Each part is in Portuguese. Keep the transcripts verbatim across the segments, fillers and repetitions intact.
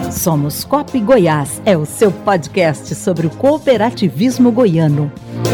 Somos Coop Goiás, é o seu podcast sobre o cooperativismo goiano.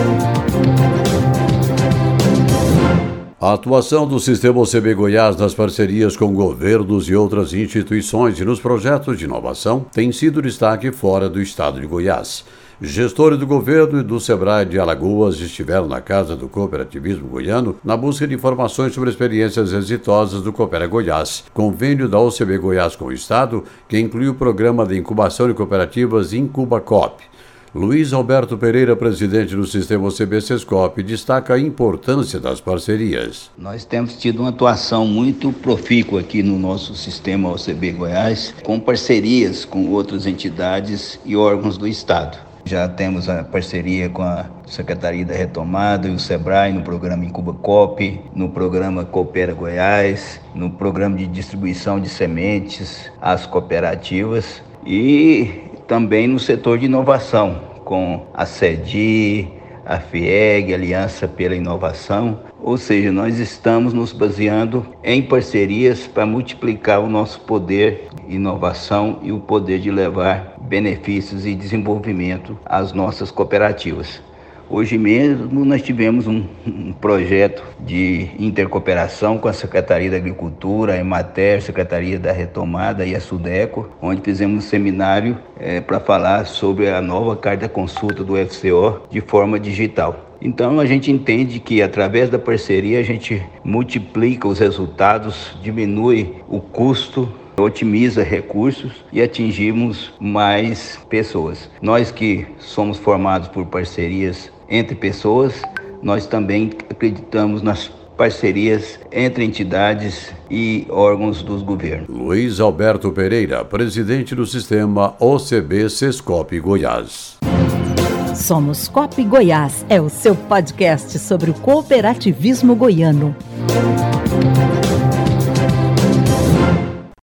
A atuação do Sistema O C B Goiás nas parcerias com governos e outras instituições e nos projetos de inovação tem sido destaque fora do estado de Goiás. Gestores do governo e do Sebrae de Alagoas estiveram na Casa do Cooperativismo Goiano na busca de informações sobre experiências exitosas do Coopera Goiás, convênio da O C B Goiás com o Estado, que inclui o programa de incubação de cooperativas IncubaCoop. Luiz Alberto Pereira, presidente do Sistema O C B Sescop, destaca a importância das parcerias. Nós temos tido uma atuação muito profícua aqui no nosso Sistema O C B Goiás, com parcerias com outras entidades e órgãos do Estado. Já temos a parceria com a Secretaria da Retomada e o Sebrae no programa IncubaCoop, no programa Coopera Goiás, no programa de distribuição de sementes às cooperativas e também no setor de inovação, com a CEDI, a FIEG, Aliança pela Inovação. Ou seja, nós estamos nos baseando em parcerias para multiplicar o nosso poder de inovação e o poder de levar benefícios e desenvolvimento às nossas cooperativas. Hoje mesmo nós tivemos um, um projeto de intercooperação com a Secretaria da Agricultura, a Emater, Secretaria da Retomada e a Sudeco, onde fizemos um seminário é, para falar sobre a nova carta consulta do F C O de forma digital. Então a gente entende que através da parceria a gente multiplica os resultados, diminui o custo, otimiza recursos e atingimos mais pessoas. Nós que somos formados por parcerias entre pessoas, nós também acreditamos nas parcerias entre entidades e órgãos dos governos. Luiz Alberto Pereira, presidente do Sistema O C B Sescop Goiás. Somos Coop Goiás, é o seu podcast sobre o cooperativismo goiano.